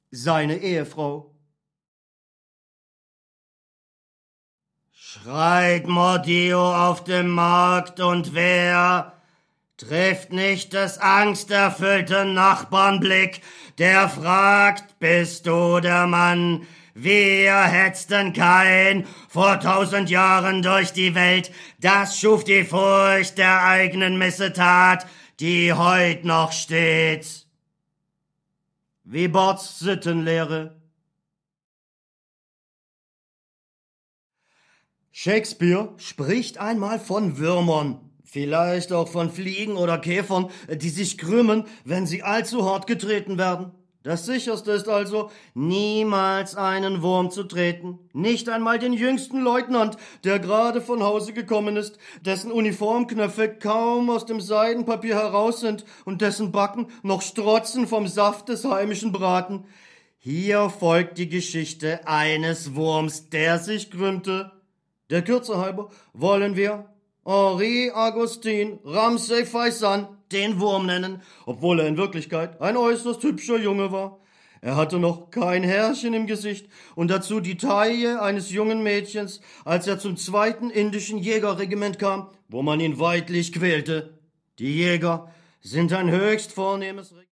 seine Ehefrau. Schreit Mordeo auf dem Markt und wer trifft nicht des angsterfüllten Nachbarnblick, der fragt, bist du der Mann? Wir hetzten Kain vor 1000 Jahren durch die Welt, das schuf die Furcht der eigenen Missetat, die heut noch steht. Wie Barts Sittenlehre. Shakespeare spricht einmal von Würmern, vielleicht auch von Fliegen oder Käfern, die sich krümmen, wenn sie allzu hart getreten werden. Das Sicherste ist also, niemals einen Wurm zu treten, nicht einmal den jüngsten Leutnant, der gerade von Hause gekommen ist, dessen Uniformknöpfe kaum aus dem Seidenpapier heraus sind und dessen Backen noch strotzen vom Saft des heimischen Braten. Hier folgt die Geschichte eines Wurms, der sich krümmte. Der Kürze halber wollen wir Henri Augustin Ramsay Faisan den Wurm nennen, obwohl er in Wirklichkeit ein äußerst hübscher Junge war. Er hatte noch kein Härchen im Gesicht und dazu die Taille eines jungen Mädchens, als er zum 2. indischen Jägerregiment kam, wo man ihn weidlich quälte. Die Jäger sind ein höchst vornehmes Regiment.